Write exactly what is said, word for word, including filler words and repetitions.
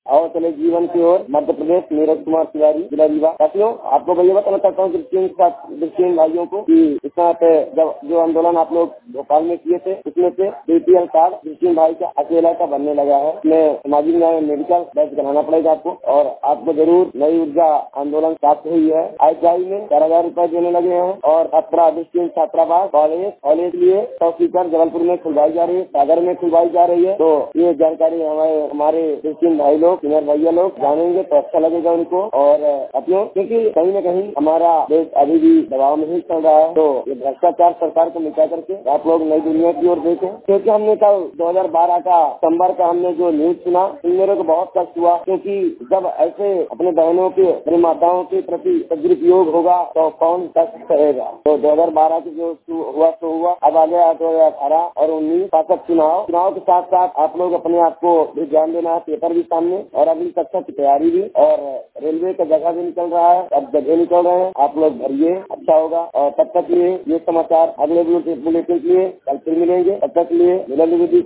आओ चले जीवन की ओर, मध्य प्रदेश, नीरज कुमार तिवारी, जिला रीवा। साथियों, आपको भैया बताना चाहता हूँ क्रिश्चियन भाइयों को कि इस समय पे जब जो आंदोलन आप लोग भोपाल में किए थे, उसमें से बीपीएल कार्ड क्रिश्चियन भाई का अकेला का बनने लगा है। इसमें सामाजिक न्याय मेडिकल दर्ज कराना पड़ेगा आपको, और आपको जरूर नई ऊर्जा आंदोलन प्राप्त हुई है। आईटीआई में चार हजार रूपये देने लगे हैं, और छात्रा क्रिश्चियन छात्रावास कॉलेज कॉलेज लिए सौ सीटर जबलपुर में खुलवाई जा रही है, सागर में खुलवाई जा रही है। तो ये जानकारी हमारे हमारे क्रिश्चियन भाई लोग, सीनियर भैया लोग जानेंगे तो अच्छा लगेगा उनको। और अपनों, क्योंकि कहीं न कहीं हमारा देश अभी भी दबाव में ही चल रहा है, तो ये भ्रष्टाचार सरकार को मिटा करके आप लोग नई दुनिया की ओर देखें। क्योंकि हमने कल दो हजार बारह का सितम्बर का हमने जो न्यूज सुना, मेरे को बहुत कष्ट हुआ, क्योंकि जब ऐसे अपने बहनों के, अपनी माताओं के प्रति दुरुपयोग होगा तो कौन कष्ट सहेगा। तो दो हजार बारह की जो हुआ तो हुआ, अब आ गया दो हजार अठारह और उन्नीस शासक चुनाव। चुनाव के साथ साथ आप लोग अपने आप को भी ध्यान देना है, पेपर भी सामने और अगली कक्षा की तैयारी भी, और रेलवे का जगह भी निकल रहा है, अब जगह निकल रहे हैं, आप लोग भरिए, अच्छा होगा। और तब तक लिए ये समाचार अगले बुलेटिन के लिए कल फिर मिलेंगे, तब तक लिए मिलन विधि।